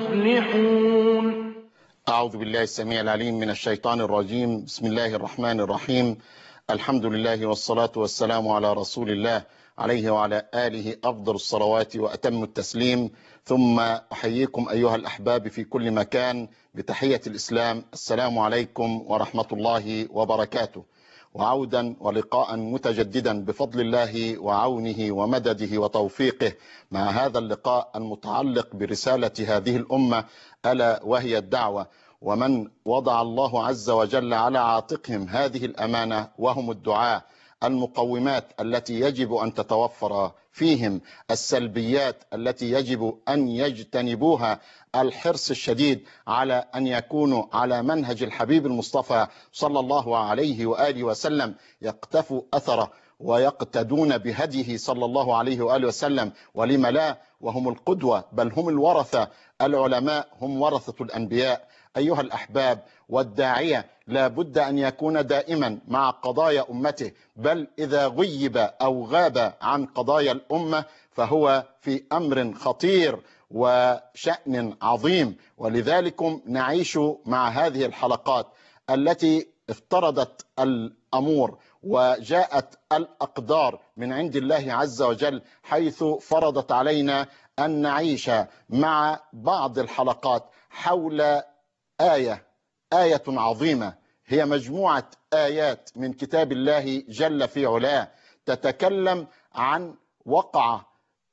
المفلحون. أعوذ بالله السميع العليم من الشيطان الرجيم. بسم الله الرحمن الرحيم. الحمد لله والصلاة والسلام على رسول الله عليه وعلى آله أفضل الصلوات وأتم التسليم. ثم أحييكم أيها الأحباب في كل مكان بتحية الإسلام. السلام عليكم ورحمة الله وبركاته. وعودا ولقاء متجددا بفضل الله وعونه ومدده وتوفيقه مع هذا اللقاء المتعلق برسالة هذه الأمة ألا وهي الدعوة، ومن وضع الله عز وجل على عاتقهم هذه الأمانة وهم الدعاة. المقومات التي يجب أن تتوفر فيهم، السلبيات التي يجب أن يجتنبوها، الحرص الشديد على أن يكونوا على منهج الحبيب المصطفى صلى الله عليه وآله وسلم، يقتفوا أثره ويقتدون بهديه صلى الله عليه وآله وسلم. ولم لا، وهم القدوة بل هم الورثة. العلماء هم ورثة الأنبياء أيها الأحباب. والداعية لا بد أن يكون دائما مع قضايا أمته، بل إذا غيب أو غاب عن قضايا الأمة فهو في أمر خطير وشأن عظيم. ولذلك نعيش مع هذه الحلقات التي افترضت الأمور وجاءت الأقدار من عند الله عز وجل، حيث فرضت علينا أن نعيش مع بعض الحلقات حول آية عظيمة، هي مجموعة آيات من كتاب الله جل في علاه تتكلم عن وقعة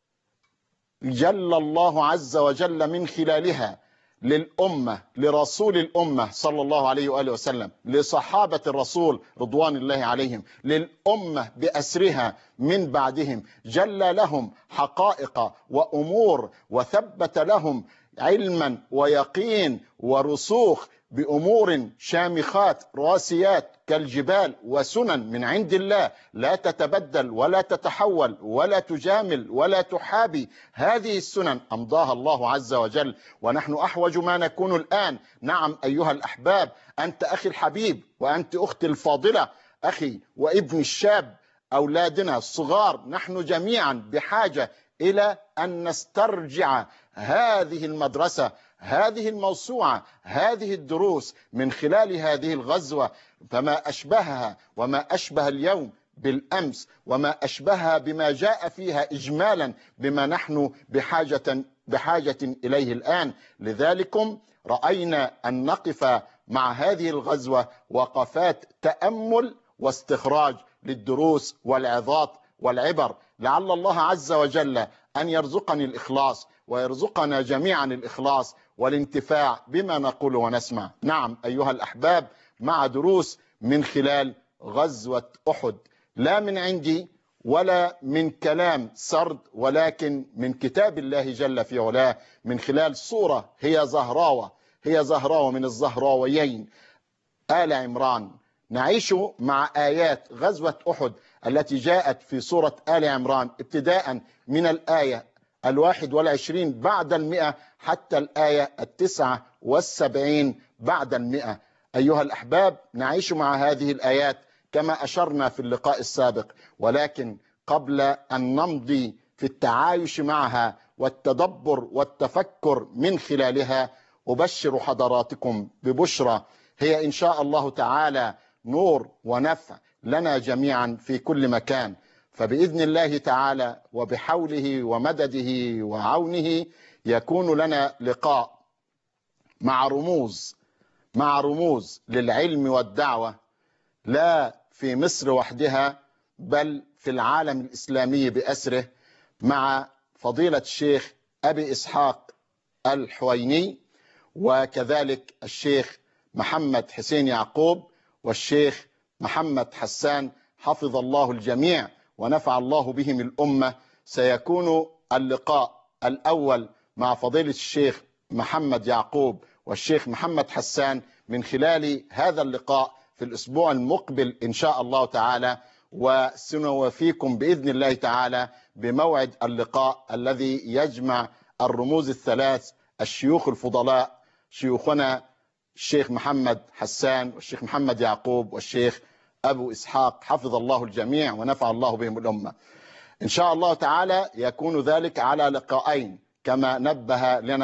جل الله عز وجل من خلالها للأمة، لرسول الأمة صلى الله عليه وآله وسلم، لصحابة الرسول رضوان الله عليهم، للأمة بأسرها من بعدهم. جل لهم حقائق وأمور وثبت لهم علما ويقين ورسوخ بأمور شامخات راسيات كالجبال، وسنن من عند الله لا تتبدل ولا تتحول ولا تجامل ولا تحابي. هذه السنن أمضاها الله عز وجل، ونحن أحوج ما نكون الآن. نعم أيها الأحباب، أنت أخي الحبيب وأنت أختي الفاضلة، أخي وابن الشاب، أولادنا الصغار، نحن جميعا بحاجة إلى أن نسترجع هذه المدرسة، هذه الموسوعة، هذه الدروس من خلال هذه الغزوة. فما أشبهها وما أشبه اليوم بالأمس، وما أشبهها بما جاء فيها إجمالا بما نحن بحاجة إليه الآن. لذلك رأينا أن نقف مع هذه الغزوة وقفات تأمل واستخراج للدروس والعظات والعبر. لعل الله عز وجل أن يرزقني الإخلاص ويرزقنا جميعا الإخلاص والانتفاع بما نقول ونسمع. نعم أيها الأحباب، مع دروس من خلال غزوة أحد، لا من عندي ولا من كلام سرد، ولكن من كتاب الله جل في علاه، من خلال صورة هي زهراوة من الزهراويين آل عمران. نعيش مع آيات غزوة أحد التي جاءت في سورة آل عمران، ابتداء من الآية 21 بعد 100 حتى الآية 79 بعد 100. أيها الأحباب، نعيش مع هذه الآيات كما أشرنا في اللقاء السابق، ولكن قبل أن نمضي في التعايش معها والتدبر والتفكر من خلالها، أبشر حضراتكم ببشرى هي إن شاء الله تعالى نور ونفع لنا جميعا في كل مكان. فبإذن الله تعالى وبحوله ومدده وعونه يكون لنا لقاء مع رموز للعلم والدعوة، لا في مصر وحدها بل في العالم الإسلامي بأسره، مع فضيلة الشيخ أبي إسحاق الحويني، وكذلك الشيخ محمد حسين يعقوب والشيخ محمد حسان، حفظ الله الجميع ونفع الله بهم الأمة. سيكون اللقاء الأول مع فضيلة الشيخ محمد يعقوب والشيخ محمد حسان من خلال هذا اللقاء في الأسبوع المقبل إن شاء الله تعالى، وسنوافيكم بإذن الله تعالى بموعد اللقاء الذي يجمع الرموز الثلاث، الشيوخ الفضلاء، شيوخنا الشيخ محمد حسان والشيخ محمد يعقوب والشيخ أبو إسحاق، حفظ الله الجميع ونفع الله بهم الأمة. إن شاء الله تعالى يكون ذلك على لقاءين كما نبه لنا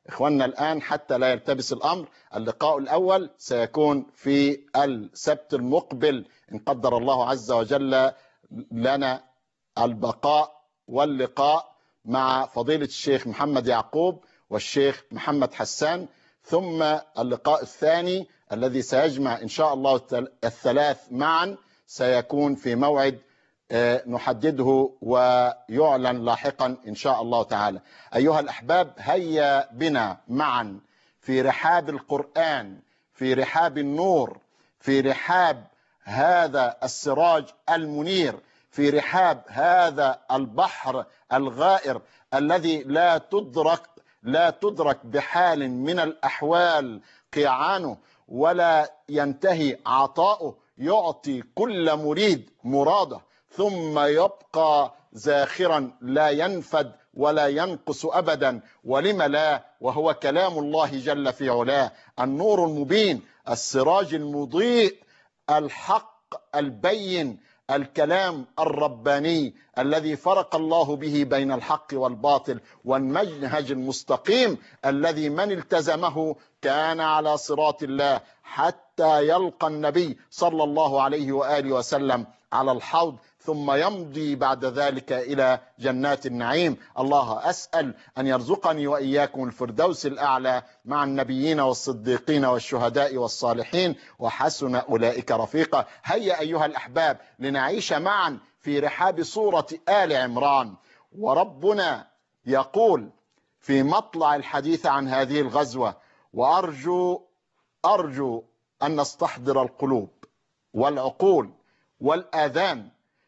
إخواننا الآن حتى لا يلتبس الأمر، اللقاء الأول سيكون في السبت المقبل إن قدر الله عز وجل لنا البقاء واللقاء مع فضيلة الشيخ محمد يعقوب والشيخ محمد حسان، ثم اللقاء الثاني الذي سيجمع إن شاء الله الثلاث معا سيكون في موعد نحدده ويعلن لاحقا إن شاء الله تعالى. أيها الأحباب، هيا بنا معا في رحاب القرآن، في رحاب النور، في رحاب هذا السراج المنير، في رحاب هذا البحر الغائر الذي لا تدرك بحال من الأحوال قيعانه ولا ينتهي عطاؤه، يعطي كل مريد مراده ثم يبقى زاخرا لا ينفد ولا ينقص أبدا. ولم لا؟ وهو كلام الله جل في علاه، النور المبين، السراج المضيء، الحق البين، الكلام الرباني الذي فرق الله به بين الحق والباطل، والمنهج المستقيم الذي من التزمه كان على صراط الله حتى يلقى النبي صلى الله عليه وآله وسلم على الحوض، ثم يمضي بعد ذلك إلى جنات النعيم. الله أسأل أن يرزقني وإياكم الفردوس الأعلى مع النبيين والصديقين والشهداء والصالحين، وحسن أولئك رفيقا. هيا أيها الأحباب لنعيش معا في رحاب سورة آل عمران. وربنا يقول في مطلع الحديث عن هذه الغزوة: وأرجو أن نستحضر القلوب والعقول والآذان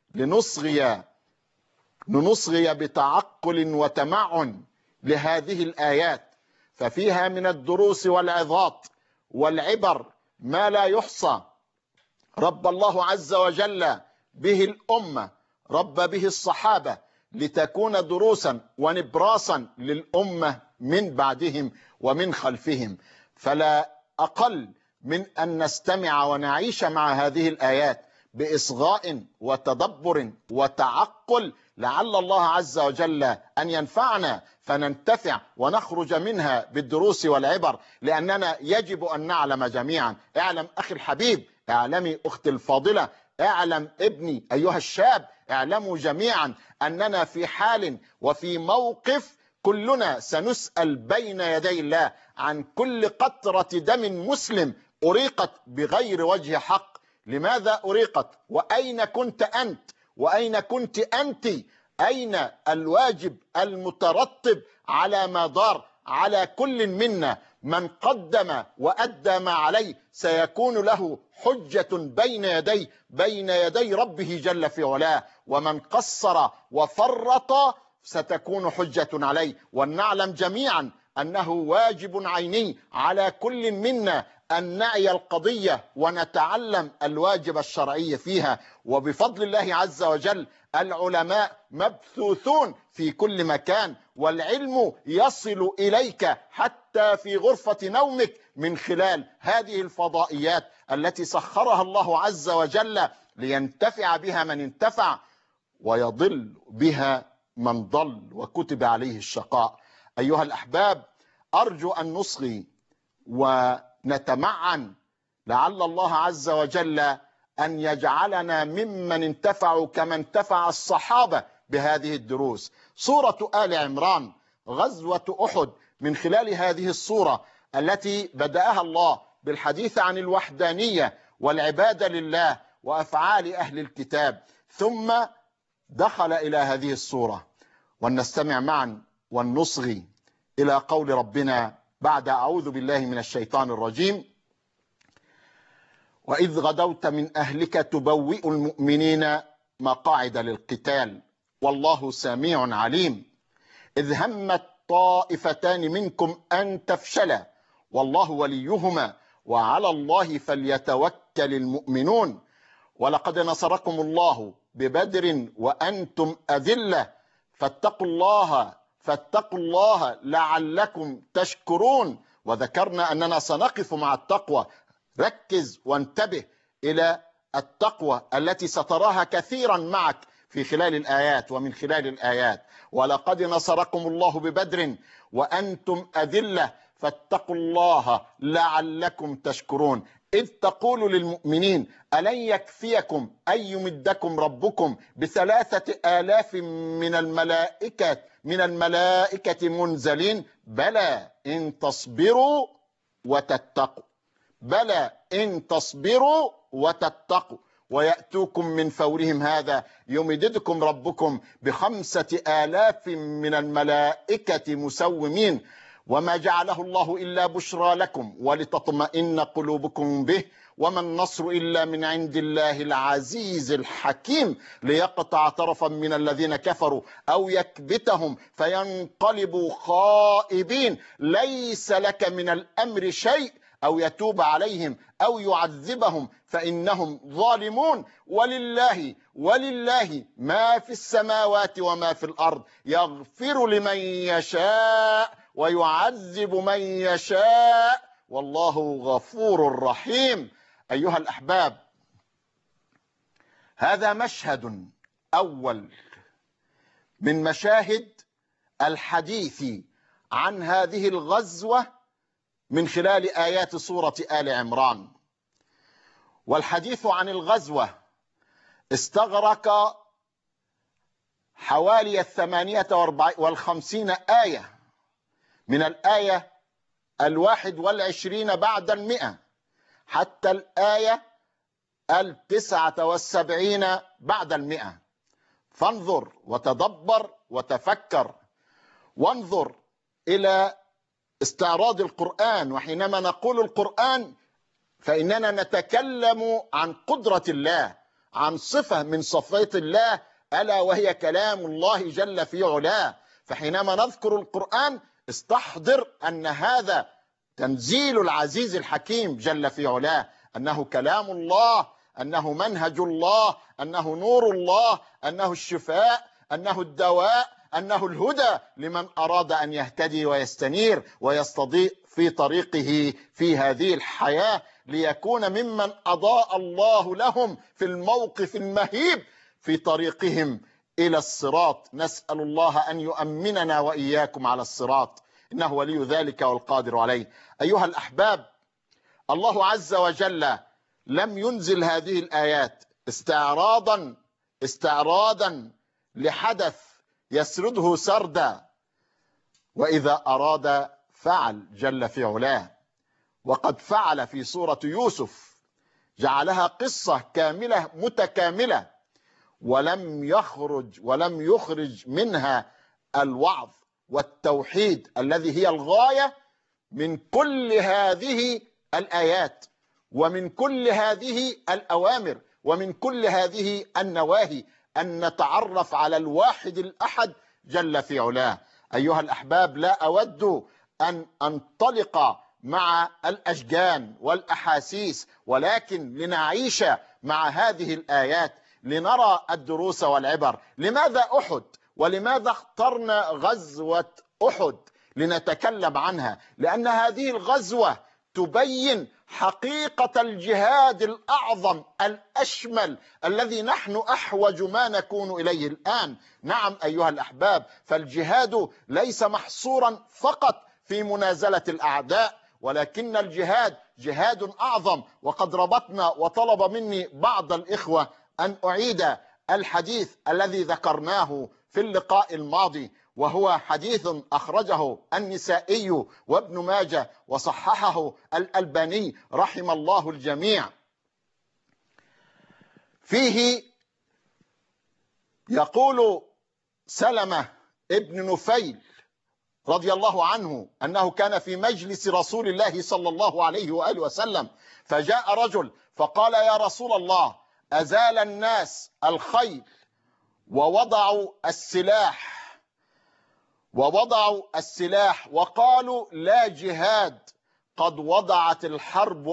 لنصغي بتعقل وتمعن لهذه الآيات، ففيها من الدروس والعظات والعبر ما لا يحصى. رب الله عز وجل به الأمة، رب به الصحابة لتكون دروسا ونبراسا للأمة من بعدهم ومن خلفهم. فلا أقل من أن نستمع ونعيش مع هذه الآيات بإصغاء وتدبر وتعقل، لعل الله عز وجل أن ينفعنا فننتفع ونخرج منها بالدروس والعبر، لأننا يجب أن نعلم جميعا. اعلم أخي الحبيب، اعلمي أختي الفاضلة، اعلم ابني أيها الشاب، اعلموا جميعا أننا في حال وفي موقف كلنا سنسأل بين يدي الله عن كل قطرة دم مسلم أريقت بغير وجه حق. لماذا أريقت؟ وأين كنت أنت؟ وأين كنت أنت؟ أين الواجب المترتب على ما دار على كل منا؟ من قدم وأدى ما عليه سيكون له حجة بين يدي ربه جل في علاه، ومن قصر وفرط ستكون حجة عليه. ولنعلم جميعا أنه واجب عيني على كل منا أن نعي القضية ونتعلم الواجب الشرعي فيها. وبفضل الله عز وجل العلماء مبثوثون في كل مكان، والعلم يصل إليك حتى في غرفة نومك من خلال هذه الفضائيات التي سخرها الله عز وجل لينتفع بها من انتفع ويضل بها من ضل وكتب عليه الشقاء. أيها الأحباب، أرجو أن نصغي ونتمعن، لعل الله عز وجل أن يجعلنا ممن انتفعوا كما انتفع الصحابة بهذه الدروس. سورة آل عمران، غزوة أحد، من خلال هذه السورة التي بدأها الله بالحديث عن الوحدانية والعبادة لله وأفعال أهل الكتاب، ثم دخل إلى هذه السورة. ولنستمع معا ونصغي إلى قول ربنا بعد أعوذ بالله من الشيطان الرجيم: وإذ غدوت من أهلك تبوئ المؤمنين مقاعد للقتال والله سميع عليم. إذ همت طائفتان منكم أن تفشلا والله وليهما وعلى الله فليتوكل المؤمنون. ولقد نصركم الله ببدر وأنتم أذلة فاتقوا الله لعلكم تشكرون. وذكرنا أننا سنقف مع التقوى. ركز وانتبه إلى التقوى التي ستراها كثيرا معك في خلال الآيات ومن خلال الآيات. ولقد نصركم الله ببدر وأنتم أذلة فاتقوا الله لعلكم تشكرون. إذ تقول للمؤمنين ألن يكفيكم أن يمدكم ربكم ب3,000 من الملائكة منزلين بلى إن تصبروا وتتقوا، بلى إن تصبروا وتتقوا ويأتوكم من فورهم هذا يمددكم ربكم ب5,000 من الملائكة مسومين وما جعله الله إلا بشرى لكم ولتطمئن قلوبكم به وما النصر إلا من عند الله العزيز الحكيم ليقطع طرفا من الذين كفروا أو يكبتهم فينقلبوا خائبين ليس لك من الأمر شيء أو يتوب عليهم أو يعذبهم فإنهم ظالمون ولله ما في السماوات وما في الأرض يغفر لمن يشاء ويعذب من يشاء والله غفور رحيم. أيها الأحباب، هذا مشهد أول من مشاهد الحديث عن هذه الغزوة من خلال آيات سورة آل عمران. والحديث عن الغزوة استغرق حوالي 58 آية من الآية 21 بعد 100 حتى الآية 79 بعد 100. فانظر وتدبر وتفكر وانظر إلى استعراض القرآن. وحينما نقول القرآن فإننا نتكلم عن قدرة الله، عن صفة من صفات الله ألا وهي كلام الله جل في علاه. فحينما نذكر القرآن استحضر أن هذا تنزيل العزيز الحكيم جل في علاه، أنه كلام الله، أنه منهج الله، أنه نور الله، أنه الشفاء، أنه الدواء، أنه الهدى لمن أراد أن يهتدي ويستنير ويستضيء في طريقه في هذه الحياة ليكون ممن أضاء الله لهم في الموقف المهيب في طريقهم إلى الصراط. نسأل الله أن يؤمننا وإياكم على الصراط، إنه ولي ذلك والقادر عليه. أيها الأحباب، الله عز وجل لم ينزل هذه الآيات استعراضا لحدث يسرده سردا، وإذا أراد فعل جل في علاه. وقد فعل في سورة يوسف، جعلها قصة كاملة متكاملة ولم يخرج منها الوعظ والتوحيد الذي هي الغاية من كل هذه الآيات ومن كل هذه الأوامر ومن كل هذه النواهي، أن نتعرف على الواحد الأحد جل في علاه. أيها الأحباب، لا أود أن أنطلق مع الأشجان والأحاسيس، ولكن لنعيش مع هذه الآيات لنرى الدروس والعبر. لماذا أحد؟ ولماذا اخترنا غزوة أحد لنتكلم عنها؟ لأن هذه الغزوة تبين حقيقة الجهاد الأعظم الأشمل الذي نحن أحوج ما نكون إليه الآن. نعم أيها الأحباب، فالجهاد ليس محصورا فقط في منازلة الأعداء، ولكن الجهاد جهاد أعظم. وقد ربطنا وطلب مني بعض الإخوة أن أعيد الحديث الذي ذكرناه في اللقاء الماضي، وهو حديث أخرجه النسائي وابن ماجه وصححه الألباني رحم الله الجميع. فيه يقول سلمة ابن نفيل رضي الله عنه أنه كان في مجلس رسول الله صلى الله عليه وآله وسلم، فجاء رجل فقال: يا رسول الله، أزال الناس الخيل ووضعوا السلاح وقالوا لا جهاد، قد وضعت الحرب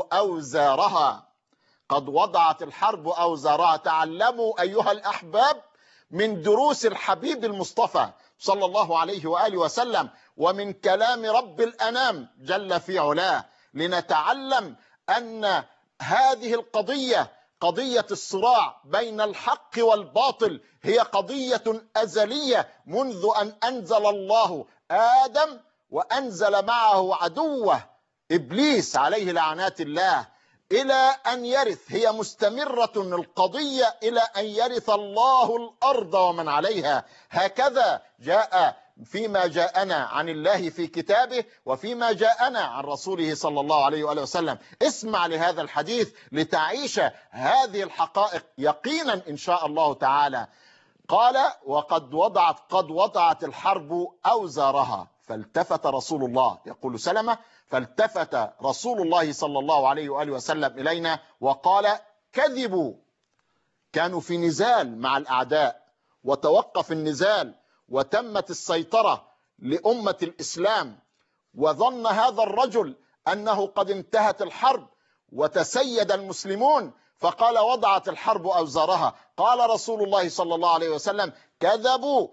أوزارها. تعلموا أيها الأحباب من دروس الحبيب المصطفى صلى الله عليه وآله وسلم ومن كلام رب الأنام جل في علاه، لنتعلم أن هذه القضية، قضية الصراع بين الحق والباطل، هي قضية أزلية منذ أن أنزل الله آدم وأنزل معه عدوه إبليس عليه لعنات الله إلى أن يرث. هي مستمرة القضية إلى أن يرث الله الأرض ومن عليها. هكذا جاء فيما جاءنا عن الله في كتابه وفيما جاءنا عن رسوله صلى الله عليه وآله وسلم. اسمع لهذا الحديث لتعيش هذه الحقائق يقينا إن شاء الله تعالى. قال: وقد وضعت الحرب أوزارها. فالتفت رسول الله، يقول سلمة، فالتفت رسول الله صلى الله عليه وآله وسلم إلينا وقال: كذبوا. كانوا في نزال مع الأعداء وتوقف النزال وتمت السيطرة لأمة الإسلام، وظن هذا الرجل أنه قد انتهت الحرب وتسيد المسلمون، فقال: وضعت الحرب أوزارها. قال رسول الله صلى الله عليه وسلم: كذبوا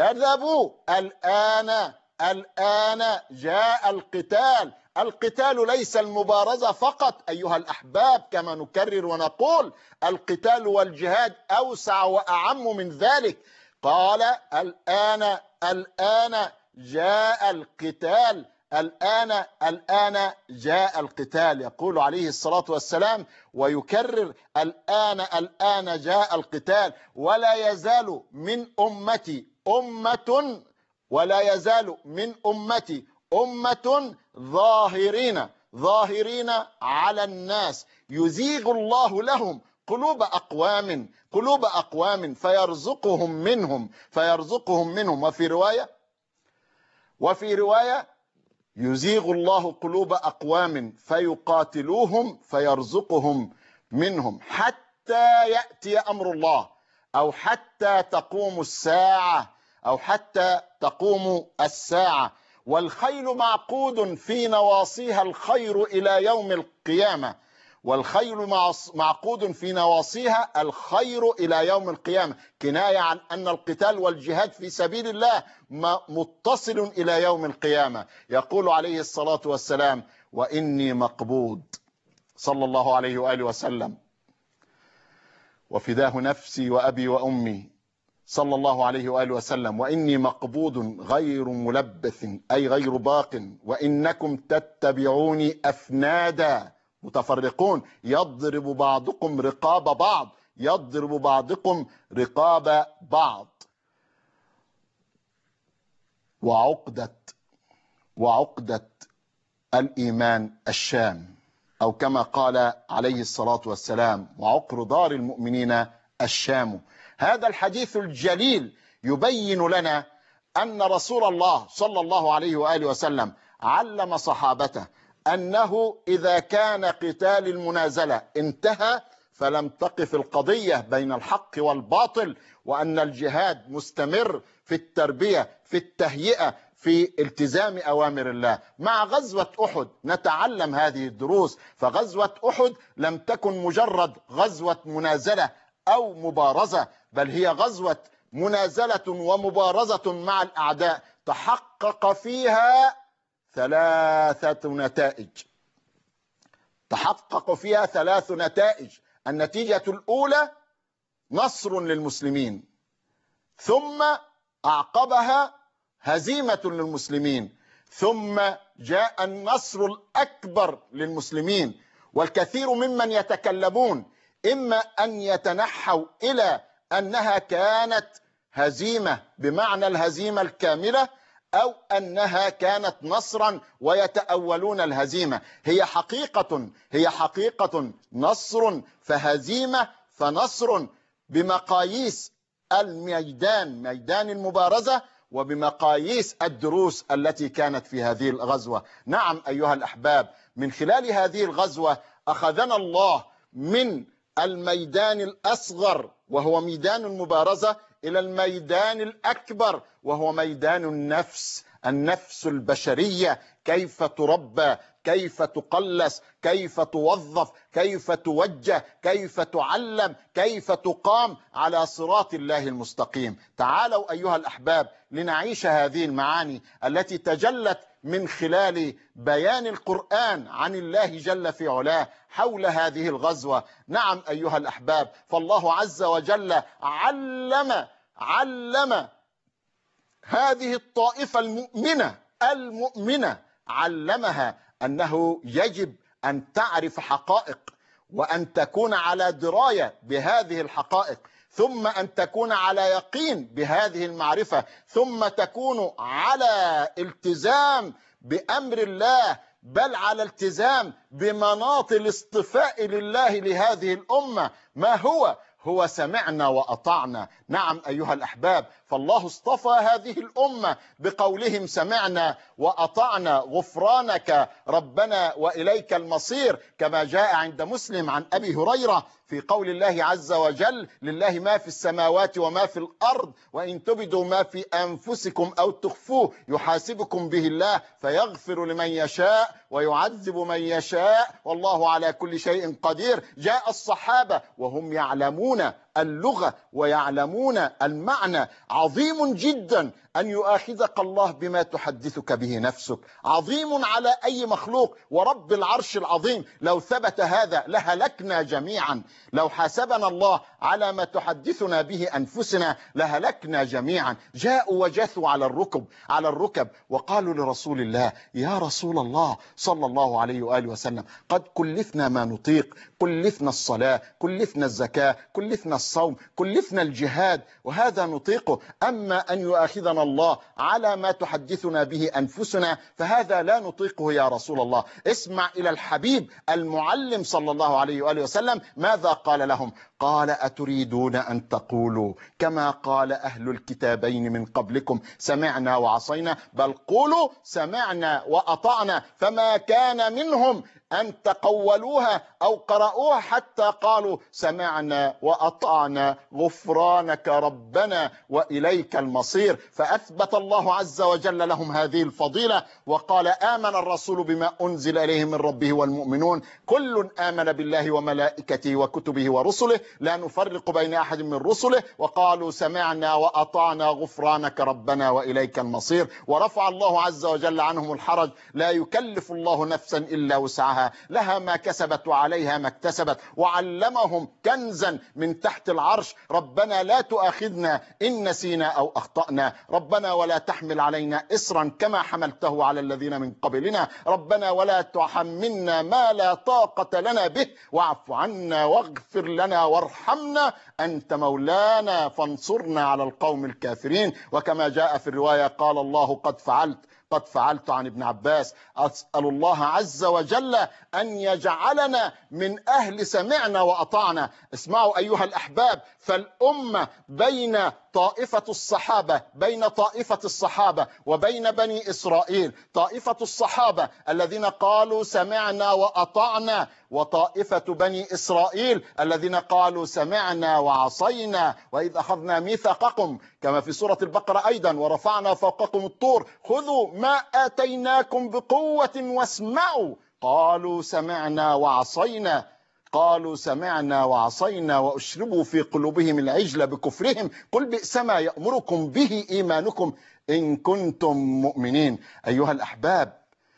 الآن جاء القتال. القتال ليس المبارزة فقط أيها الأحباب، كما نكرر ونقول القتال والجهاد أوسع وأعم من ذلك. قال: الآن جاء القتال، الآن جاء القتال. يقول عليه الصلاة والسلام ويكرر: الآن جاء القتال. ولا يزال من أمتي أمة ظاهرين على الناس يزيغ الله لهم قلوب أقوام فيرزقهم منهم. وفي رواية يزيغ الله قلوب أقوام فيقاتلوهم فيرزقهم منهم حتى يأتي أمر الله، أو حتى تقوم الساعة. والخيل معقود في نواصيها الخير إلى يوم القيامة. كناية عن أن القتال والجهاد في سبيل الله متصل إلى يوم القيامة. يقول عليه الصلاة والسلام: وإني مقبوض، صلى الله عليه وآله وسلم، وفداه نفسي وأبي وأمي، صلى الله عليه وآله وسلم، وإني مقبوض غير ملبث أي غير باق، وإنكم تتبعوني أفنادا متفرقون، يضرب بعضكم رقاب بعض. وعقدة الإيمان الشام، أو كما قال عليه الصلاة والسلام: وعقر دار المؤمنين الشام. هذا الحديث الجليل يبين لنا أن رسول الله صلى الله عليه وآله وسلم علم صحابته أنه إذا كان قتال المنازلة انتهى فلم تقف القضية بين الحق والباطل، وأن الجهاد مستمر في التربية، في التهيئة، في التزام أوامر الله. مع غزوة أحد نتعلم هذه الدروس، فغزوة أحد لم تكن مجرد غزوة منازلة أو مبارزة، بل هي غزوة منازلة ومبارزة مع الأعداء تحقق فيها ثلاث نتائج. النتيجة الأولى: نصر للمسلمين، ثم أعقبها هزيمة للمسلمين، ثم جاء النصر الأكبر للمسلمين. والكثير ممن يتكلمون إما أن يتنحوا إلى أنها كانت هزيمة بمعنى الهزيمة الكاملة، أو أنها كانت نصرا ويتأولون الهزيمة. هي حقيقة نصر فهزيمة فنصر، بمقاييس الميدان، ميدان المبارزة، وبمقاييس الدروس التي كانت في هذه الغزوة. نعم أيها الأحباب، من خلال هذه الغزوة أخذنا الله من الميدان الأصغر وهو ميدان المبارزة إلى الميدان الأكبر وهو ميدان النفس البشرية، كيف تربى، كيف تقلس، كيف توظف، كيف توجه، كيف تعلم، كيف تقام على صراط الله المستقيم. تعالوا أيها الأحباب لنعيش هذه المعاني التي تجلت من خلال بيان القرآن عن الله جل في علاه حول هذه الغزوة. نعم أيها الأحباب، فالله عز وجل علم هذه الطائفة المؤمنة المؤمنة علمها أنه يجب أن تعرف حقائق، وأن تكون على دراية بهذه الحقائق، ثم أن تكون على يقين بهذه المعرفة، ثم تكون على التزام بأمر الله، بل على التزام بمناط الاصطفاء لله لهذه الأمة. ما هو سمعنا وأطعنا. نعم أيها الأحباب، فالله اصطفى هذه الأمة بقولهم سمعنا وأطعنا غفرانك ربنا وإليك المصير، كما جاء عند مسلم عن أبي هريرة في قول الله عز وجل: لله ما في السماوات وما في الأرض، وإن تبدوا ما في أنفسكم أو تخفوه يحاسبكم به الله فيغفر لمن يشاء ويعذب من يشاء والله على كل شيء قدير. جاء الصحابة وهم يعلمون اللغة ويعلمون المعنى. عظيم جدا أن يؤاخذك الله بما تحدثك به نفسك، عظيم على أي مخلوق. ورب العرش العظيم لو ثبت هذا لهلكنا جميعا، لو حاسبنا الله على ما تحدثنا به أنفسنا لهلكنا جميعا. جاءوا وجثوا على الركب وقالوا لرسول الله: يا رسول الله صلى الله عليه وآله وسلم، قد كلفنا ما نطيق، كلفنا الصلاة، كلفنا الزكاة، كلفنا الصوم، كلفنا الجهاد، وهذا نطيقه. أما أن يؤاخذنا الله على ما تحدثنا به أنفسنا فهذا لا نطيقه يا رسول الله. اسمع إلى الحبيب المعلم صلى الله عليه وآله وسلم ماذا قال لهم. قال: أتريدون أن تقولوا كما قال أهل الكتابين من قبلكم سمعنا وعصينا؟ بل قولوا سمعنا وأطعنا. فما كان منهم أن تقولوها أو قرأوها حتى قالوا سمعنا وأطعنا غفرانك ربنا وإليك المصير. فأثبت الله عز وجل لهم هذه الفضيلة وقال: آمن الرسول بما أنزل إليه من ربه والمؤمنون كل آمن بالله وملائكته وكتبه ورسله لا نفرق بين أحد من رسله وقالوا سمعنا وأطعنا غفرانك ربنا وإليك المصير. ورفع الله عز وجل عنهم الحرج. لا يكلف الله نفسا إلا وسعها، لها ما كسبت وعليها ما اكتسبت. وعلمهم كنزا من تحت العرش: ربنا لا تؤاخذنا إن نسينا أو أخطأنا، ربنا ولا تحمل علينا إصرا كما حملته على الذين من قبلنا، ربنا ولا تحملنا ما لا طاقة لنا به، واعف عنا واغفر لنا وارحمنا أنت مولانا فانصرنا على القوم الكافرين. وكما جاء في الرواية قال الله: قد فعلت عن ابن عباس. أسأل الله عز وجل أن يجعلنا من أهل سمعنا وأطعنا. اسمعوا أيها الأحباب، فالأمة بين طائفة الصحابة وبين بني إسرائيل. طائفة الصحابة الذين قالوا سمعنا وأطعنا، وطائفة بني إسرائيل الذين قالوا سمعنا وعصينا. وإذ أخذنا ميثاقكم كما في سورة البقرة أيضا: ورفعنا فوقكم الطور خذوا ما آتيناكم بقوة واسمعوا. قالوا سمعنا وعصينا وأشربوا في قلوبهم العجل بكفرهم قل بئس ما يأمركم به إيمانكم إن كنتم مؤمنين. أيها الأحباب،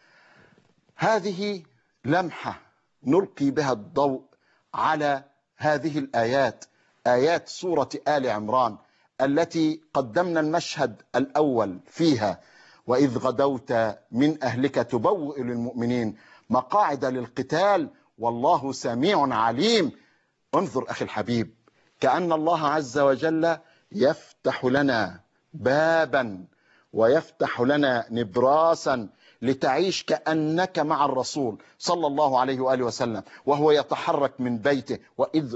هذه لمحة نلقي بها الضوء على هذه الآيات، آيات سورة آل عمران التي قدمنا المشهد الأول فيها: وإذ غدوت من أهلك تبوئ للمؤمنين مقاعد للقتال والله سميع عليم. انظر أخي الحبيب، كأن الله عز وجل يفتح لنا بابا ويفتح لنا نبراسا لتعيش كأنك مع الرسول صلى الله عليه وآله وسلم وهو يتحرك من بيته. وإذ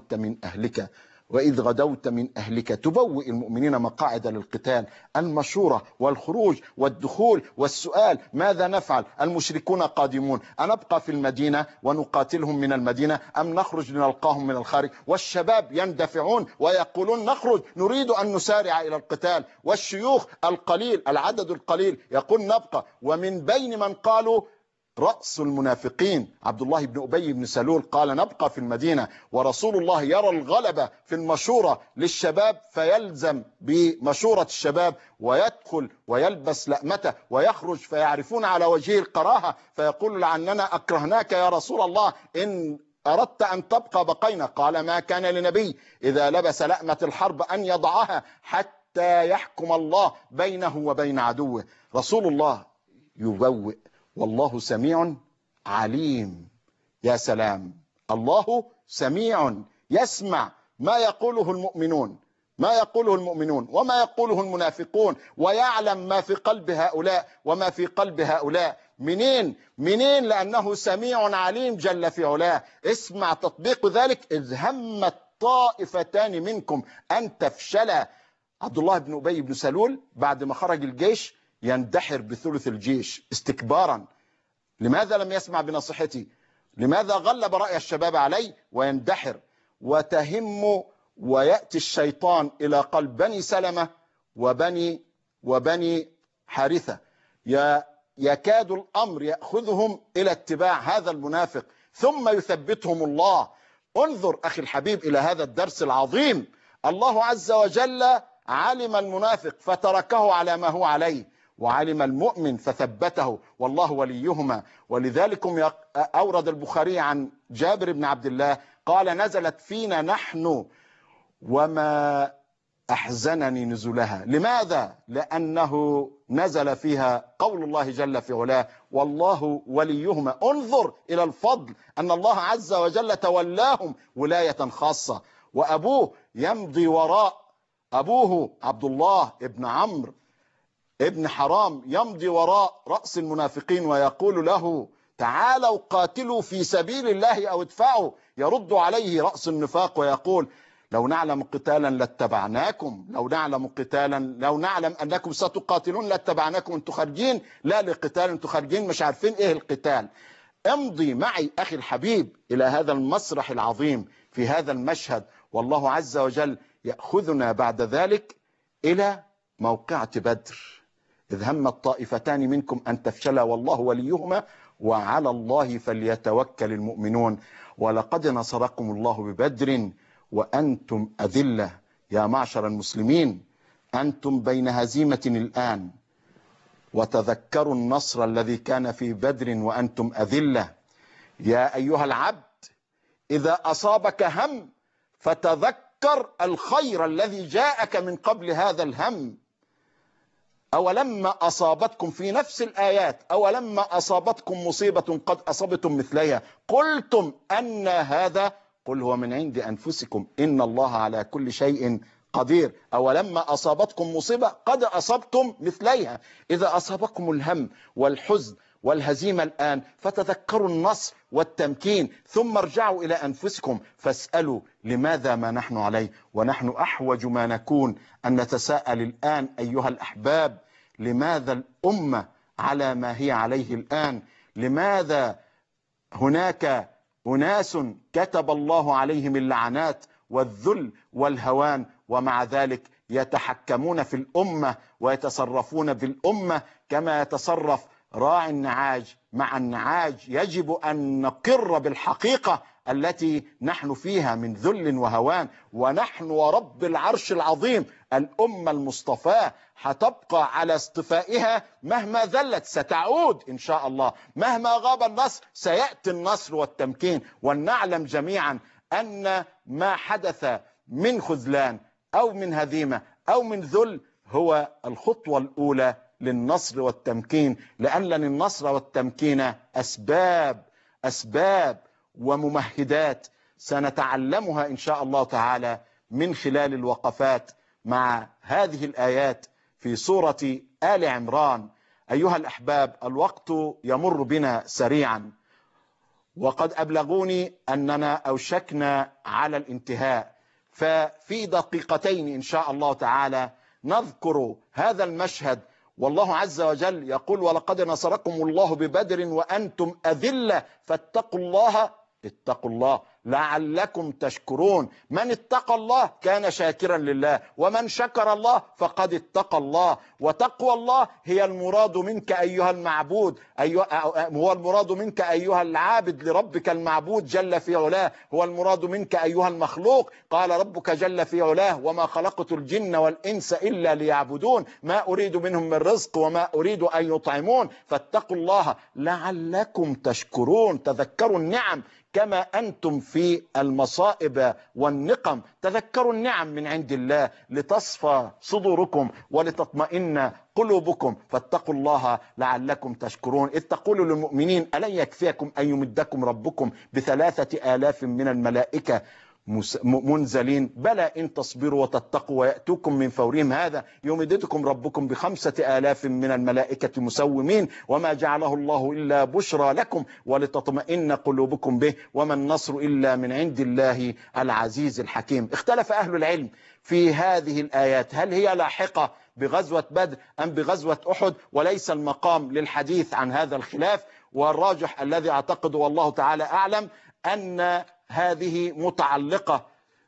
غدوت من أهلك تبوئ المؤمنين مقاعد للقتال. المشورة والخروج والدخول والسؤال: ماذا نفعل؟ المشركون قادمون، أنبقى في المدينة ونقاتلهم من المدينة أم نخرج لنلقاهم من الخارج؟ والشباب يندفعون ويقولون نخرج، نريد أن نسارع إلى القتال. والشيوخ العدد القليل يقول نبقى. ومن بين من قالوا رأس المنافقين عبد الله بن أبي بن سلول قال نبقى في المدينة. ورسول الله يرى الغلبة في المشورة للشباب فيلزم بمشورة الشباب ويدخل ويلبس لأمته ويخرج، فيعرفون على وجهه الكراهة فيقول: لعننا أكرهناك يا رسول الله، إن أردت أن تبقى بقينا. قال: ما كان لنبي إذا لبس لأمة الحرب أن يضعها حتى يحكم الله بينه وبين عدوه. رسول الله يبوئ والله سميع عليم. يا سلام، الله سميع يسمع ما يقوله المؤمنون، ما يقوله المؤمنون وما يقوله المنافقون، ويعلم ما في قلب هؤلاء وما في قلب هؤلاء. منين لأنه سميع عليم جل في علاه. اسمع تطبيق ذلك: إذ همت طائفتان منكم أن تفشلا. عبد الله بن أبي بن سلول بعد ما خرج الجيش يندحر بثلث الجيش استكبارا. لماذا لم يسمع بنصيحتي؟ لماذا غلب رأي الشباب عليه ويندحر؟ ويأتي الشيطان إلى قلب بني سلمة وبني حارثة، يكاد الأمر يأخذهم إلى اتباع هذا المنافق، ثم يثبتهم الله. انظر أخي الحبيب إلى هذا الدرس العظيم. الله عز وجل علم المنافق فتركه على ما هو عليه، وعلم المؤمن فثبته، والله وليهما. ولذلك أورد البخاري عن جابر بن عبد الله قال: نزلت فينا نحن وما أحزنني نزلها. لماذا؟ لأنه نزل فيها قول الله جل في علاه: والله وليهما. انظر إلى الفضل أن الله عز وجل تولاهم ولاية خاصة. وأبوه يمضي وراء، أبوه عبد الله ابن عمرو ابن حرام يمضي وراء رأس المنافقين ويقول له: تعالوا قاتلوا في سبيل الله أو ادفعوا. يرد عليه رأس النفاق ويقول: لو نعلم قتالا لاتبعناكم، لو نعلم أنكم ستقاتلون لاتبعناكم. انتوا خارجين لا لقتال، انتوا خارجين مش عارفين ايه القتال. امضي معي أخي الحبيب إلى هذا المسرح العظيم في هذا المشهد، والله عز وجل يأخذنا بعد ذلك إلى موقعة بدر. إذ هم الطائفتان منكم أن تفشلا والله وليهما وعلى الله فليتوكل المؤمنون. ولقد نصركم الله ببدر وأنتم أذلة. يا معشر المسلمين، أنتم بين هزيمة الآن، وتذكروا النصر الذي كان في بدر وأنتم أذلة. يا أيها العبد، إذا أصابك هم فتذكر الخير الذي جاءك من قبل هذا الهم. أولما أصابتكم في نفس الآيات: أولما أصابتكم مصيبة قد أصبتم مثلها قلتم أن هذا، قل هو من عند أنفسكم إن الله على كل شيء قدير. أولما أصابتكم مصيبة قد أصبتم مثليها. إذا أصابكم الهم والحزن والهزيمة الآن فتذكروا النصر والتمكين، ثم ارجعوا إلى أنفسكم فاسألوا لماذا ما نحن عليه. ونحن أحوج ما نكون أن نتساءل الآن أيها الأحباب: لماذا الأمة على ما هي عليه الآن؟ لماذا هناك أناس كتب الله عليهم اللعنات والذل والهوان، ومع ذلك يتحكمون في الأمة ويتصرفون بالأمة كما يتصرف راعي النعاج مع النعاج؟ يجب أن نقر بالحقيقة التي نحن فيها من ذل وهوان. ونحن ورب العرش العظيم الأمة المصطفاة هتبقى على اصطفائها مهما ذلت، ستعود إن شاء الله. مهما غاب النصر سيأتي النصر والتمكين. ولنعلم جميعا أن ما حدث من خذلان أو من هزيمة أو من ذل هو الخطوة الأولى للنصر والتمكين، لأن النصر والتمكين أسباب وممهدات سنتعلمها إن شاء الله تعالى من خلال الوقفات مع هذه الآيات في سورة آل عمران. أيها الأحباب، الوقت يمر بنا سريعا، وقد أبلغوني أننا أوشكنا على الانتهاء، ففي دقيقتين إن شاء الله تعالى نذكر هذا المشهد. والله عز وجل يقول: ولقد نصركم الله ببدر وأنتم أذلة فاتقوا الله لعلكم تشكرون. من اتقى الله كان شاكرا لله، ومن شكر الله فقد اتقى الله. وتقوى الله هي المراد منك أيها المعبود، هو المراد منك أيها العابد لربك المعبود جل في علاه، هو المراد منك أيها المخلوق. قال ربك جل في علاه: وما خلقت الجن والإنس إلا ليعبدون ما أريد منهم من رزق وما أريد أن يطعمون. فاتقوا الله لعلكم تشكرون. تذكروا النعم كما أنتم في المصائب والنقم تذكروا النعم من عند الله لتصفى صدوركم ولتطمئن قلوبكم، فاتقوا الله لعلكم تشكرون. إذ تقول للمؤمنين ألن يكفيكم أن يمدكم ربكم ب3,000 من الملائكة منزلين؟ بلى إن تصبروا وتتقوا ويأتوكم من فورهم هذا يمددكم ربكم ب5,000 من الملائكة مسومين، وما جعله الله إلا بشرى لكم ولتطمئن قلوبكم به، وما النصر إلا من عند الله العزيز الحكيم. اختلف أهل العلم في هذه الآيات، هل هي لاحقة بغزوة بدر أم بغزوة أحد؟ وليس المقام للحديث عن هذا الخلاف، والراجح الذي أعتقده والله تعالى أعلم أن هذه متعلقة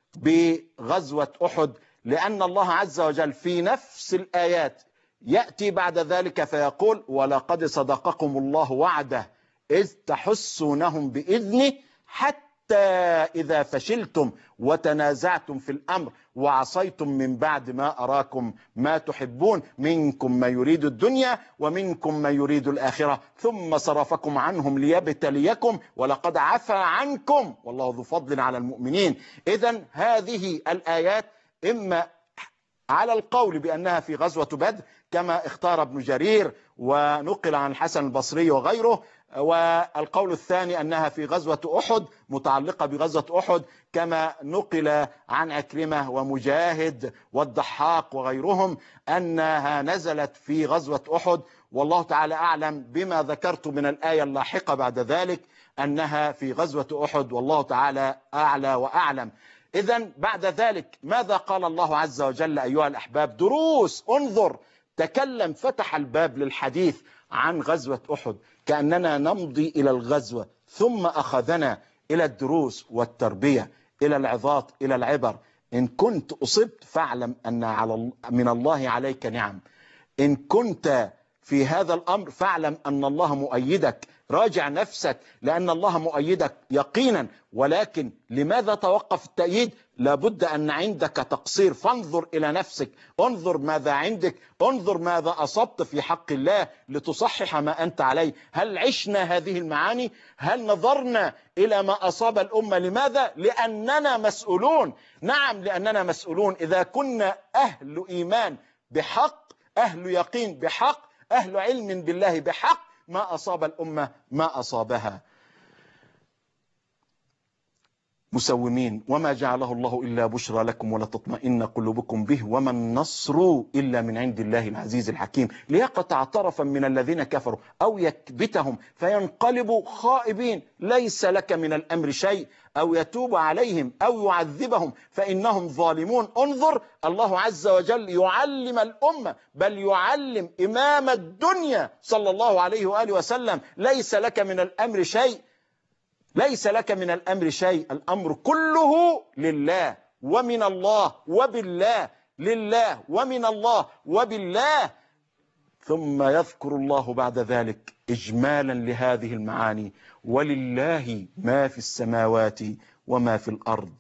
بغزوة أحد، لأن الله عز وجل في نفس الآيات يأتي بعد ذلك فيقول ولقد صدقكم الله وعده إذ تحسونهم بإذنه حتى إذا فشلتم وتنازعتم في الأمر وعصيتم من بعد ما أراكم ما تحبون منكم من يريد الدنيا ومنكم من يريد الآخرة ثم صرفكم عنهم ليبتليكم ولقد عفا عنكم والله ذو فضل على المؤمنين. إذن هذه الآيات إما على القول بأنها في غزوة بدر كما اختار ابن جرير ونقل عن الحسن البصري وغيره، والقول الثاني أنها في غزوة أحد متعلقة بغزوة أحد كما نقل عن عكرمة ومجاهد والضحاك وغيرهم أنها نزلت في غزوة أحد، والله تعالى أعلم بما ذكرت من الآية اللاحقة بعد ذلك أنها في غزوة أحد، والله تعالى أعلى وأعلم. إذن بعد ذلك ماذا قال الله عز وجل أيها الأحباب؟ دروس، انظر، تكلم، فتح الباب للحديث عن غزوة أحد كأننا نمضي إلى الغزوة، ثم أخذنا إلى الدروس والتربية، إلى العظات، إلى العبر. إن كنت أصبت فاعلم أن من الله عليك نعم، إن كنت في هذا الأمر فاعلم أن الله مؤيدك، راجع نفسك لأن الله مؤيدك يقينا. ولكن لماذا توقف التأييد؟ لابد أن عندك تقصير، فانظر إلى نفسك، انظر ماذا عندك، انظر ماذا أصبت في حق الله لتصحح ما أنت عليه. هل عشنا هذه المعاني؟ هل نظرنا إلى ما أصاب الأمة؟ لماذا؟ لأننا مسؤولون. نعم لأننا مسؤولون. إذا كنا أهل إيمان بحق، أهل يقين بحق، أهل علم بالله بحق، ما أصاب الأمة ما أصابها. مسومين وما جعله الله إلا بشرى لكم ولتطمئن قلوبكم به وما النصر إلا من عند الله العزيز الحكيم، ليقطع طرفا من الذين كفروا أو يكبتهم فينقلبوا خائبين، ليس لك من الأمر شيء، أو يتوب عليهم أو يعذبهم فإنهم ظالمون. انظر، الله عز وجل يعلم الأمة، بل يعلم إمام الدنيا صلى الله عليه وآله وسلم ليس لك من الأمر شيء، ليس لك من الأمر شيء، الأمر كله لله ومن الله وبالله، لله ومن الله وبالله. ثم يذكر الله بعد ذلك إجمالا لهذه المعاني ولله ما في السماوات وما في الأرض،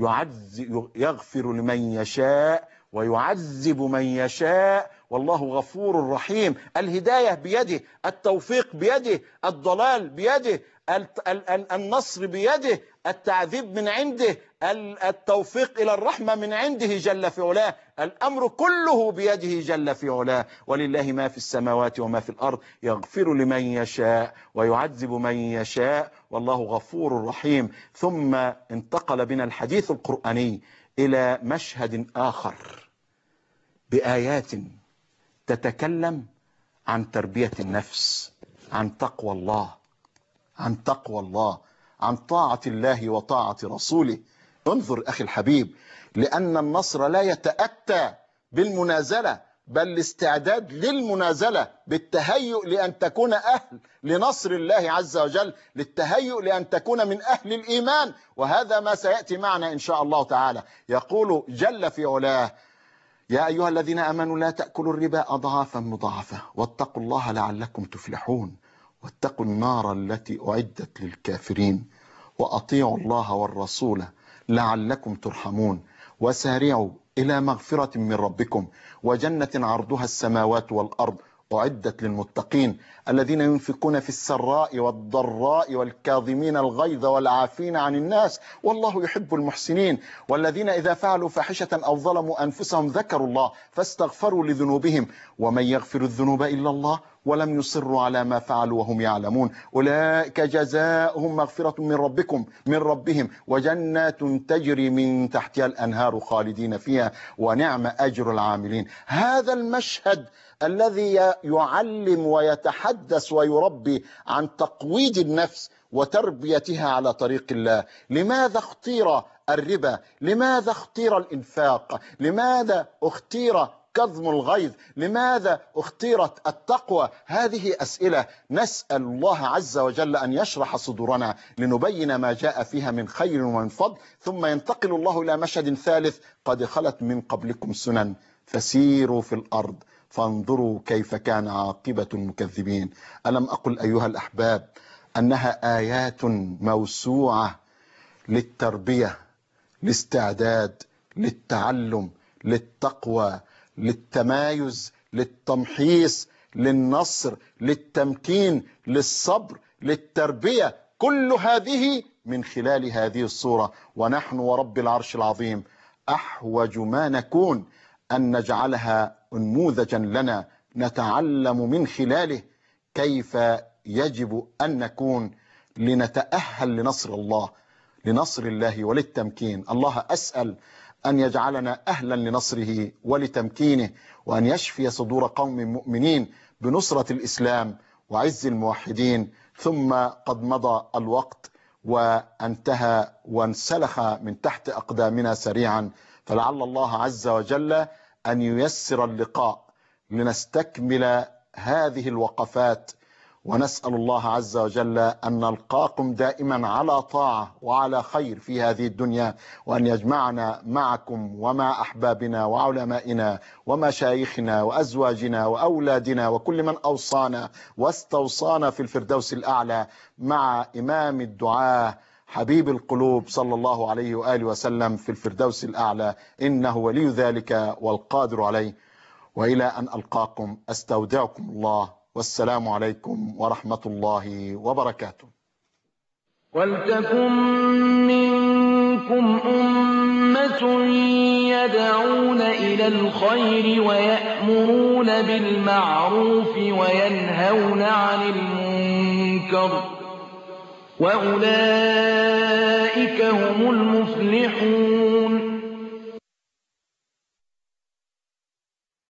يغفر لمن يشاء ويعذب من يشاء والله غفور رحيم. الهداية بيده، التوفيق بيده، الضلال بيده، النصر بيده، التعذيب من عنده، التوفيق إلى الرحمة من عنده جل في علاه. الأمر كله بيده جل في علاه، ولله ما في السماوات وما في الأرض، يغفر لمن يشاء ويعذب من يشاء والله غفور رحيم. ثم انتقل بنا الحديث القرآني إلى مشهد آخر بآيات تتكلم عن تربية النفس، عن تقوى الله، عن تقوى الله، عن طاعة الله وطاعة رسوله. انظر أخي الحبيب، لأن النصر لا يتأتى بالمنازلة، بل الاستعداد للمنازلة، بالتهيؤ لأن تكون أهل لنصر الله عز وجل، للتهيؤ لأن تكون من أهل الإيمان، وهذا ما سيأتي معنا إن شاء الله تعالى. يقول جل في علاه يا أيها الذين آمنوا لا تأكلوا الربا أضعافا مضاعفة واتقوا الله لعلكم تفلحون واتقوا النار التي أعدت للكافرين وأطيعوا الله والرسول لعلكم ترحمون وسارعوا إلى مغفرة من ربكم وجنة عرضها السماوات والأرض أعدت للمتقين الذين ينفقون في السراء والضراء والكاظمين الغيظ والعافين عن الناس والله يحب المحسنين. والذين إذا فعلوا فاحشة أو ظلموا أنفسهم ذكروا الله فاستغفروا لذنوبهم ومن يغفر الذنوب إلا الله ولم يصروا على ما فعلوا وهم يعلمون أولئك جزاؤهم مغفرة من ربهم وجنات تجري من تحتها الأنهار خالدين فيها ونعم أجر العاملين. هذا المشهد الذي يعلم ويتحدث ويربي عن تقويض النفس وتربيتها على طريق الله. لماذا اختير الربا؟ لماذا اختير الإنفاق؟ لماذا اختير كظم الغيظ؟ لماذا اختيرت التقوى؟ هذه أسئلة نسأل الله عز وجل أن يشرح صدورنا لنبين ما جاء فيها من خير ومن فضل. ثم ينتقل الله إلى مشهد ثالث: قد خلت من قبلكم سنن فسيروا في الأرض فانظروا كيف كان عاقبة المكذبين. ألم أقل أيها الأحباب أنها آيات موسوعة للتربية، لاستعداد، للتعلم، للتقوى، للتمايز، للتمحيص، للنصر، للتمكين، للصبر، للتربية. كل هذه من خلال هذه الصورة. ونحن ورب العرش العظيم أحوج ما نكون أن نجعلها نموذجا لنا نتعلم من خلاله كيف يجب أن نكون لنتأهل لنصر الله وللتمكين. الله أسأل أن يجعلنا أهلا لنصره ولتمكينه، وأن يشفي صدور قوم مؤمنين بنصرة الإسلام وعز الموحدين. ثم قد مضى الوقت وانتهى وانسلخ من تحت أقدامنا سريعا، فلعل الله عز وجل أن ييسر اللقاء لنستكمل هذه الوقفات. ونسأل الله عز وجل أن نلقاكم دائما على طاعة وعلى خير في هذه الدنيا، وأن يجمعنا معكم ومع أحبابنا وعلمائنا ومشايخنا وأزواجنا وأولادنا وكل من أوصانا واستوصانا في الفردوس الأعلى مع إمام الدعاة حبيب القلوب صلى الله عليه وآله وسلم في الفردوس الأعلى، إنه ولي ذلك والقادر عليه. وإلى أن ألقاكم أستودعكم الله، والسلام عليكم ورحمة الله وبركاته. ولتكن منكم أمة يدعون إلى الخير ويأمرون بالمعروف وينهون عن المنكر وأولئك هم المفلحون.